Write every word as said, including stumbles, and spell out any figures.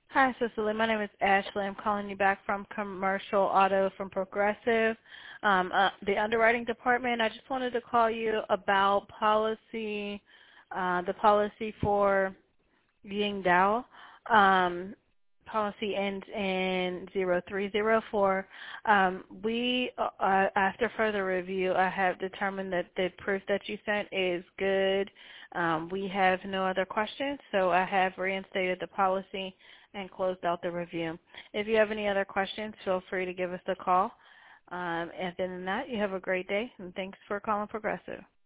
Hi, Cicely. My name is Ashley. I'm calling you back from Commercial Auto from Progressive, um, uh, the underwriting department. I just wanted to call you about policy, uh, the policy for Ying Dao. Um, policy ends in zero three zero four. Um, we, uh, after further review, I have determined that the proof that you sent is good. Um, we have no other questions, so I have reinstated the policy and closed out the review. If you have any other questions, feel free to give us a call. Um, and then than that, you have a great day, and thanks for calling Progressive.